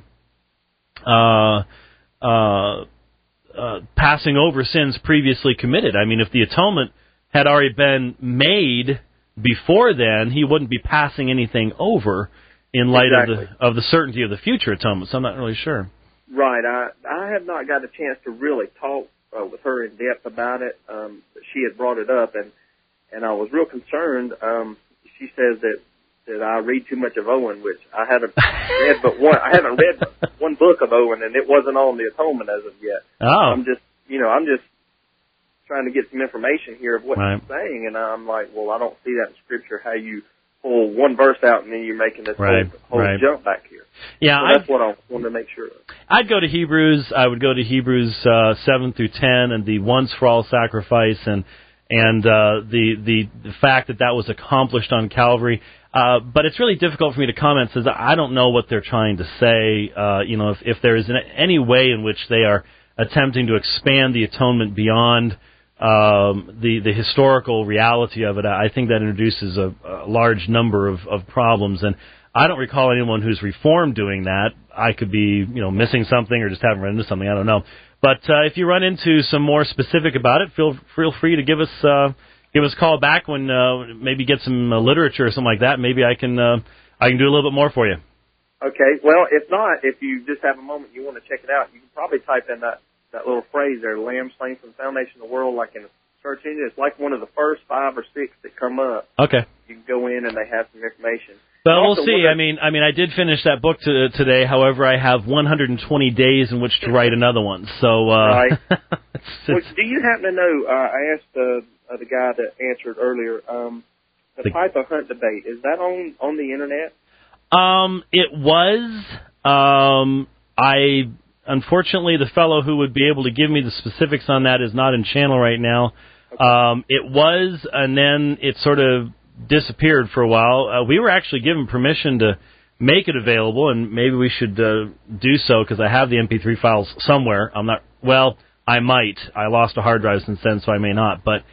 passing over sins previously committed? I mean, if the atonement had already been made before then, he wouldn't be passing anything over in light of the certainty of the future atonement. So I'm not really sure. Right. I have not got a chance to really talk with her in depth about it. She had brought it up, and I was real concerned. She says that I read too much of Owen, which I haven't read but one. I haven't read one book of Owen, and it wasn't on the atonement as of yet. Oh. I'm just trying to get some information here of what she's saying, and I'm like, well, I don't see that in Scripture, how you pull one verse out and then you're making this whole jump back here. Yeah, so that's what I wanted to make sure of. I'd go to Hebrews. I would go to Hebrews 7 through 10 and the once for all sacrifice and the fact that was accomplished on Calvary. But it's really difficult for me to comment, since I don't know what they're trying to say. If there is any way in which they are attempting to expand the atonement beyond the historical reality of it, I think that introduces a large number of problems. And I don't recall anyone who's Reformed doing that. I could be, missing something or just haven't run into something. I don't know. But if you run into some more specific about it, feel free to give us a call back when maybe get some literature or something like that. Maybe I can do a little bit more for you. Okay. Well, if not, if you just have a moment you want to check it out, you can probably type in that little phrase there, "Lamb slain from the foundation of the world," like in a search engine. It's like one of the first 5 or 6 that come up. Okay. You can go in and they have some information. But we'll see. I mean, I did finish that book today. However, I have 120 days in which to write another one. So, right. Well, do you happen to know? I asked the guy that answered earlier. The Piper Hunt debate, is that on the internet? It was. Unfortunately, the fellow who would be able to give me the specifics on that is not in channel right now. Okay. It was, and then it sort of disappeared for a while. We were actually given permission to make it available, and maybe we should do so because I have the MP3 files somewhere. I might. I lost a hard drive since then, so I may not. But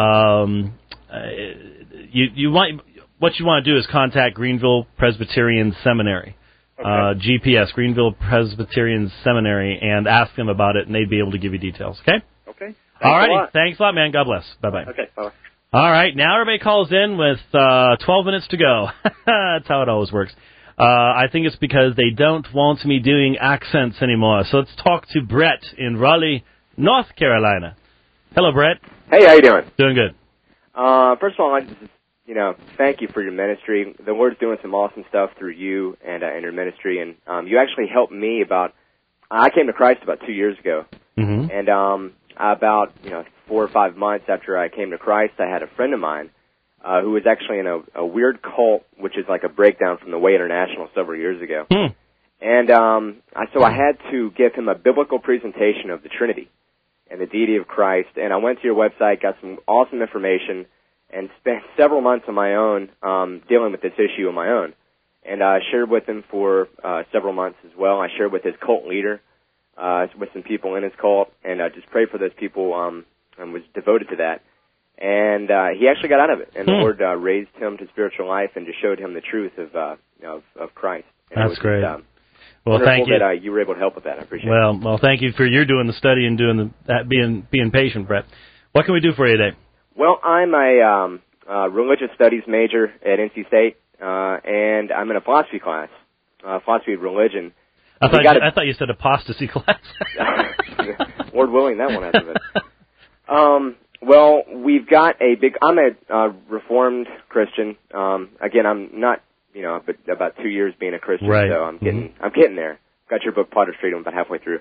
you might. What you want to do is contact Greenville Presbyterian Seminary. Okay. GPS, Greenville Presbyterian Seminary, and ask them about it, and they'd be able to give you details, okay? Okay. All righty. Thanks a lot, man. God bless. Bye-bye. Okay, bye-bye. All right. Now everybody calls in with 12 minutes to go. That's how it always works. I think it's because they don't want me doing accents anymore. So let's talk to Brett in Raleigh, North Carolina. Hello, Brett. Hey, how you doing? Doing good. First of all, I just thank you for your ministry. The Lord's doing some awesome stuff through you and your ministry, and you actually helped me I came to Christ about 2 years ago, and about 4 or 5 months after I came to Christ, I had a friend of mine who was actually in a weird cult, which is like a breakdown from the Way International several years ago, and so I had to give him a biblical presentation of the Trinity and the deity of Christ, and I went to your website, got some awesome information, and spent several months on my own dealing with this issue on my own. And I shared with him for several months as well. I shared with his cult leader, with some people in his cult, and I just prayed for those people and was devoted to that. And he actually got out of it, and the Lord raised him to spiritual life and just showed him the truth of Christ. And that's great. Well, thank you. That you were able to help with that. I appreciate it. Well, thank you for your doing the study and doing being patient, Brett. What can we do for you today? Well, I'm a religious studies major at NC State, and I'm in a philosophy class, philosophy of religion. I thought you said apostasy class. Lord willing, that one hasn't been. Well, we've got I'm a Reformed Christian. Again, I'm not, but about 2 years being a Christian, right. So I'm getting there. Got your book, Potter's Freedom, about halfway through.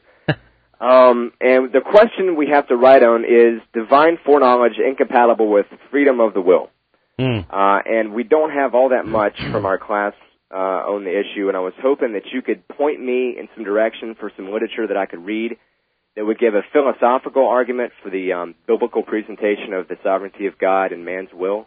And the question we have to write on is divine foreknowledge incompatible with freedom of the will. And we don't have all that much from our class on the issue, and I was hoping that you could point me in some direction for some literature that I could read that would give a philosophical argument for the biblical presentation of the sovereignty of God and man's will.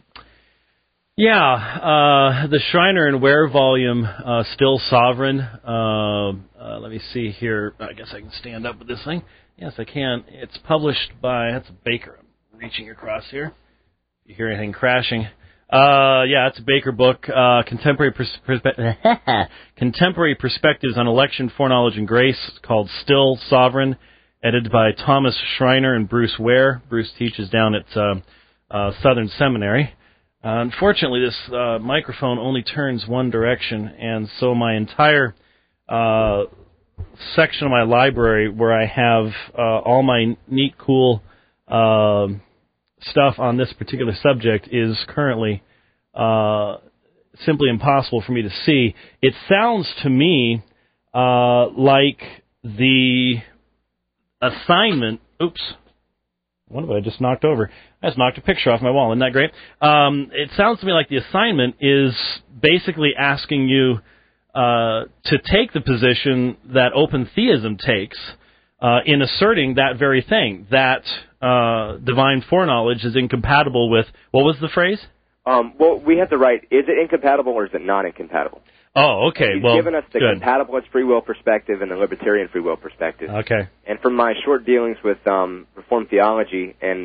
Yeah, the Schreiner and Ware volume, Still Sovereign. Let me see here. I guess I can stand up with this thing. Yes, I can. It's published by, that's Baker. I'm reaching across here. You hear anything crashing? Yeah, it's a Baker book, Contemporary Perspectives on Election, Foreknowledge, and Grace, called Still Sovereign, edited by Thomas Schreiner and Bruce Ware. Bruce teaches down at Southern Seminary. Unfortunately, this microphone only turns one direction, and so my entire section of my library where I have all my neat, cool stuff on this particular subject is currently simply impossible for me to see. It sounds to me like the assignment... Oops. What have I just knocked over? I just knocked a picture off my wall. Isn't that great? It sounds to me like the assignment is basically asking you to take the position that open theism takes in asserting that very thing, that divine foreknowledge is incompatible with... What was the phrase? Well, we have to write, is it incompatible or is it not incompatible? Oh, okay. He's given us the compatibilist free will perspective and the libertarian free will perspective. Okay. And from my short dealings with Reformed theology and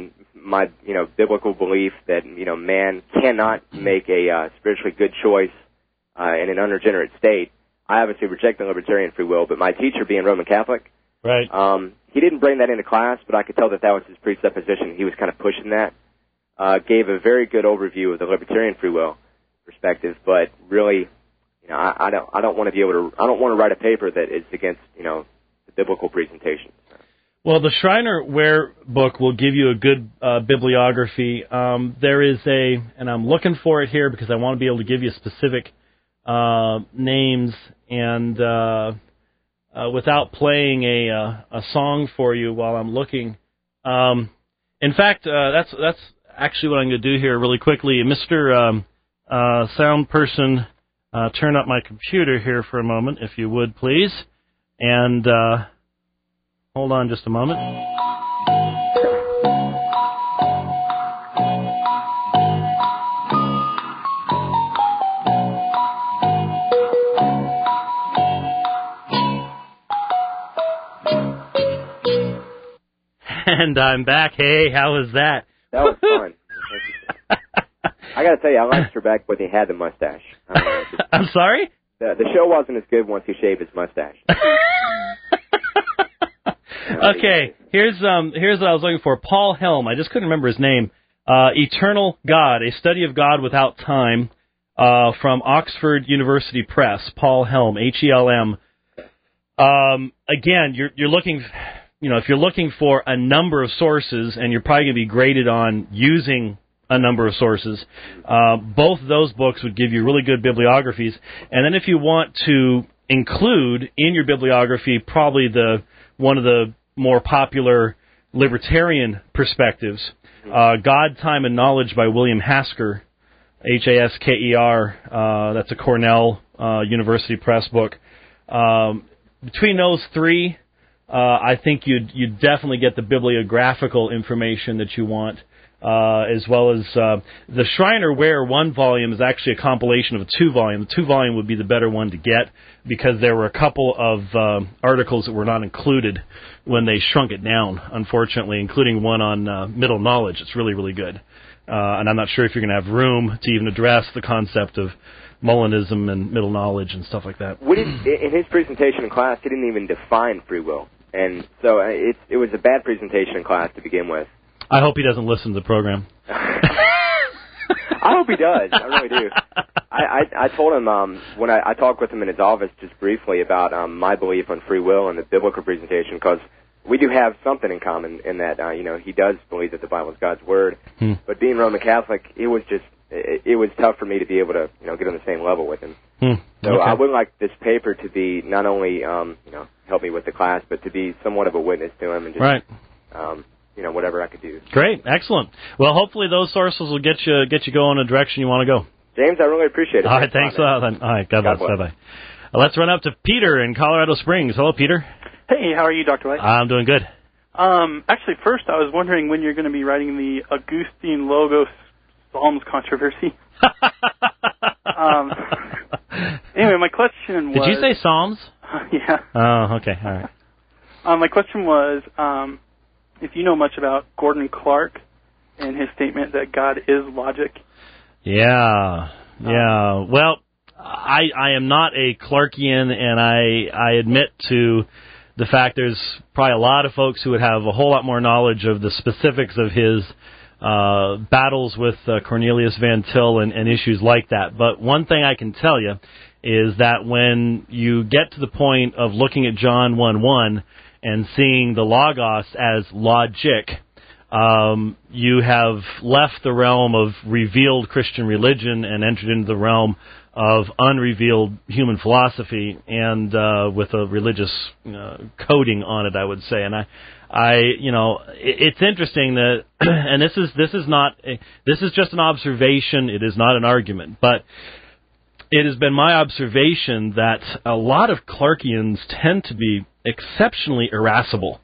my biblical belief that man cannot make a spiritually good choice in an unregenerate state, I obviously reject the libertarian free will. But my teacher, being Roman Catholic, right, he didn't bring that into class, but I could tell that was his presupposition. He was kind of pushing that. Gave a very good overview of the libertarian free will perspective, but really, I don't want to be able to. I don't want to write a paper that is against the biblical presentation. Well, the Shriner Ware book will give you a good bibliography. There is and I'm looking for it here because I want to be able to give you specific names, and without playing a song for you while I'm looking. In fact, that's actually what I'm going to do here really quickly. Mr. Sound person, turn up my computer here for a moment, if you would, please. And hold on just a moment. And I'm back. Hey, how was that? That was fun. I got to tell you, I liked Trebek when he had the mustache. I'm sorry? The show wasn't as good once he shaved his mustache. Okay, here's what I was looking for. Paul Helm. I just couldn't remember his name. Eternal God, A Study of God Without Time, from Oxford University Press. Paul Helm, Helm. Again, you're looking. If you're looking for a number of sources, and you're probably going to be graded on using a number of sources, both of those books would give you really good bibliographies. And then if you want to include in your bibliography probably one of the more popular libertarian perspectives, God, Time, and Knowledge by William Hasker, Hasker, that's a Cornell University Press book. Between those three, I think you'd definitely get the bibliographical information that you want, as well as the Shriner Ware 1 volume is actually a compilation of a 2-volume. The 2-volume would be the better one to get because there were a couple of articles that were not included when they shrunk it down, unfortunately, including one on middle knowledge. It's really, really good. And I'm not sure if you're going to have room to even address the concept of Molinism and middle knowledge and stuff like that. In his presentation in class, he didn't even define free will. And so it was a bad presentation in class to begin with. I hope he doesn't listen to the program. I hope he does. I really do. I told him when I talked with him in his office just briefly about my belief on free will and the biblical presentation, because we do have something in common in that he does believe that the Bible is God's word. But being Roman Catholic, it was tough for me to be able to get on the same level with him. So Okay. I would like this paper to be not only help me with the class, but to be somewhat of a witness to him and just right. Whatever I could do. Great, excellent. Well, hopefully those sources will get you going in the direction you want to go. James, I really appreciate it. All right, thanks a lot. All right, God bless. Bye-bye. Let's run up to Peter in Colorado Springs. Hello, Peter. Hey, how are you, Dr. White? I'm doing good. Actually, first, I was wondering when you're going to be writing the Augustine Logos Psalms controversy. Anyway, my question was... Did you say Psalms? Yeah. Oh, okay, all right. My question was, if you know much about Gordon Clark and his statement that God is logic. Yeah. Well, I am not a Clarkian, and I admit to the fact there's probably a lot of folks who would have a whole lot more knowledge of the specifics of his battles with Cornelius Van Til and issues like that. But one thing I can tell you is that when you get to the point of looking at John 1:1 and seeing the Logos as logic, you have left the realm of revealed Christian religion and entered into the realm of unrevealed human philosophy and with a religious coding on it, I would say. And it's interesting that, and this is just an observation. It is not an argument, but it has been my observation that a lot of Clarkians tend to be exceptionally irascible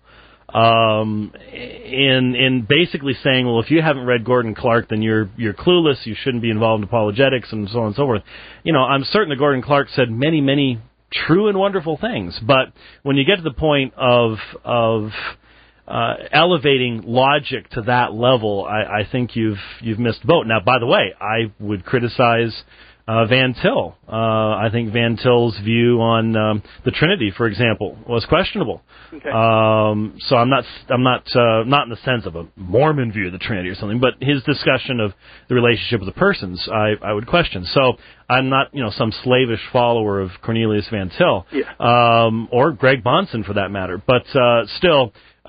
in basically saying, well, if you haven't read Gordon Clark, then you're clueless, you shouldn't be involved in apologetics, and so on and so forth. I'm certain that Gordon Clark said many, many true and wonderful things, but when you get to the point of elevating logic to that level, I think you've missed the boat. Now, by the way, I would criticize Van Til. I think Van Til's view on the Trinity, for example, was questionable. Okay. So I'm not in the sense of a Mormon view of the Trinity or something, but his discussion of the relationship of the persons, I would question. So I'm not, some slavish follower of Cornelius Van Til, or Greg Bahnsen for that matter. But still,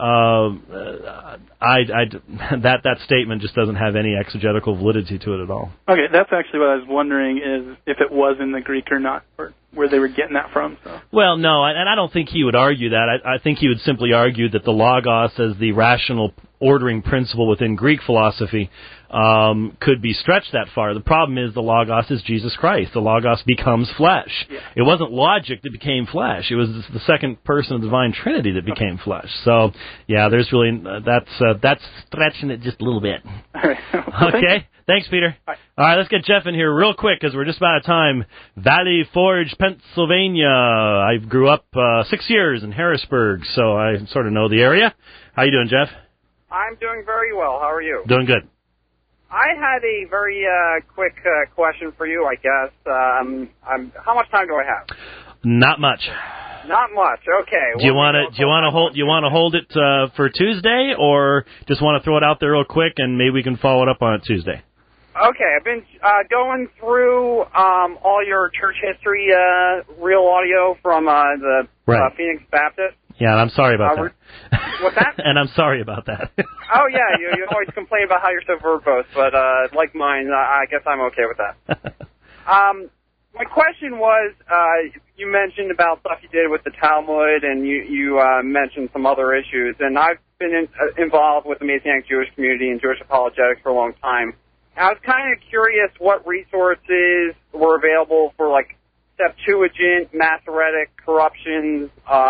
that statement just doesn't have any exegetical validity to it at all. Okay, that's actually what I was wondering, is if it was in the Greek or not, or where they were getting that from. So. Well, no, and I don't think he would argue that. I think he would simply argue that the Logos as the rational ordering principle within Greek philosophy could be stretched that far. The problem is the Logos is Jesus Christ. The Logos becomes flesh. Yeah. It wasn't logic that became flesh. It was the second person of the Divine Trinity that became flesh. So, yeah, there's really that's stretching it just a little bit. All right. Okay. Thanks, Peter. All right, let's get Jeff in here real quick because we're just about out of time. Valley Forge, Pennsylvania. I grew up 6 years in Harrisburg, so I sort of know the area. How you doing, Jeff? I'm doing very well. How are you? Doing good. I had a very quick question for you, I guess. How much time do I have? Not much. Not much. Okay. Do you want to hold it for Tuesday, or just want to throw it out there real quick and maybe we can follow it up on it Tuesday? Okay, I've been going through all your church history real audio from the Phoenix Baptist. Yeah, and I'm sorry about that. What's that? And I'm sorry about that. Oh, yeah, you always complain about how you're so verbose, but like mine, I guess I'm okay with that. My question was, you mentioned about stuff you did with the Talmud, and you mentioned some other issues, and I've been involved with the Messianic Jewish community and Jewish apologetics for a long time. I was kind of curious what resources were available for, like, Septuagint, Masoretic corruptions,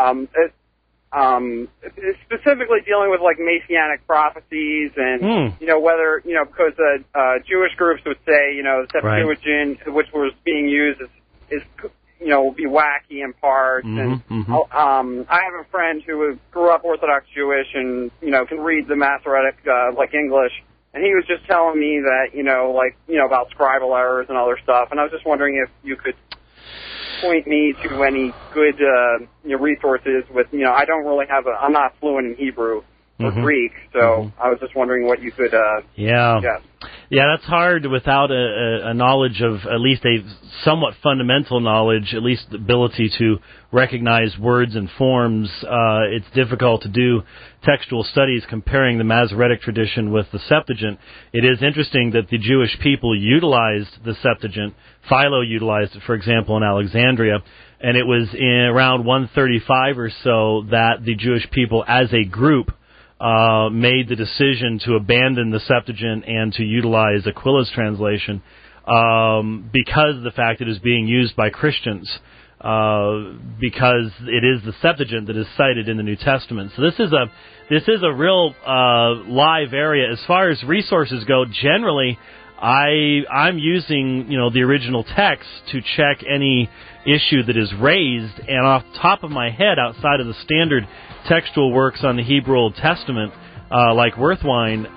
specifically dealing with, like, Messianic prophecies and, whether, because Jewish groups would say, the Septuagint, which was being used, is will be wacky in parts. I have a friend who grew up Orthodox Jewish and, can read the Masoretic, like English. And he was just telling me that, about scribal errors and other stuff. And I was just wondering if you could point me to any good resources with, I don't really I'm not fluent in Hebrew or Greek, so I was just wondering what you could suggest. Yeah, that's hard without a knowledge of, at least a somewhat fundamental knowledge, at least the ability to recognize words and forms. It's difficult to do textual studies comparing the Masoretic tradition with the Septuagint. It is interesting that the Jewish people utilized the Septuagint. Philo utilized it, for example, in Alexandria, and it was in around 135 or so that the Jewish people as a group made the decision to abandon the Septuagint and to utilize Aquila's translation because of the fact it is being used by Christians, because it is the Septuagint that is cited in the New Testament. So this is a real live area. As far as resources go, generally I'm using the original text to check any issue that is raised, and off the top of my head, outside of the standard textual works on the Hebrew Old Testament, like Werthwein,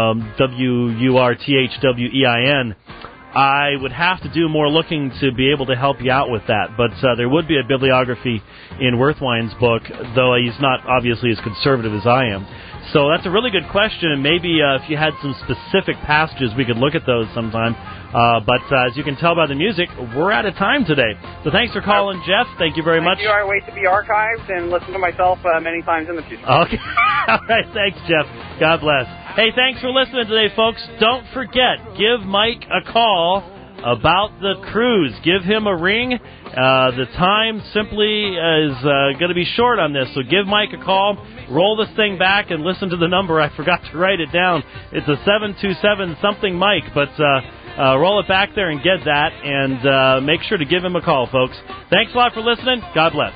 Wurthwein, I would have to do more looking to be able to help you out with that. But there would be a bibliography in Werthwein's book, though he's not obviously as conservative as I am. So that's a really good question, and maybe if you had some specific passages, we could look at those sometime. But as you can tell by the music, we're out of time today. So thanks for calling, Jeff. Thank you very much. Thank you. I wait to be archived and listen to myself many times in the future. Okay. All right. Thanks, Jeff. God bless. Hey, thanks for listening today, folks. Don't forget, give Mike a call about the cruise. Give him a ring. The time simply is going to be short on this, so give Mike a call. Roll this thing back and listen to the number. I forgot to write it down. It's a 727-something Mike, but roll it back there and get that, and make sure to give him a call, folks. Thanks a lot for listening. God bless.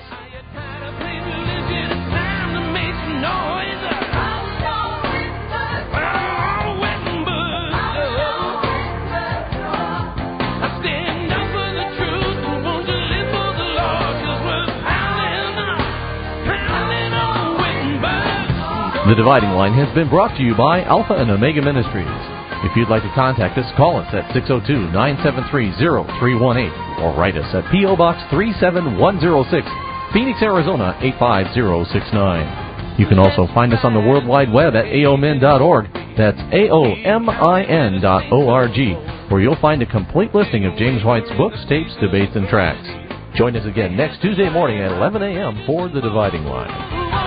The Dividing Line has been brought to you by Alpha and Omega Ministries. If you'd like to contact us, call us at 602-973-0318 or write us at P.O. Box 37106, Phoenix, Arizona 85069. You can also find us on the World Wide Web at aomin.org. That's aomin.org, where you'll find a complete listing of James White's books, tapes, debates, and tracts. Join us again next Tuesday morning at 11 a.m. for The Dividing Line.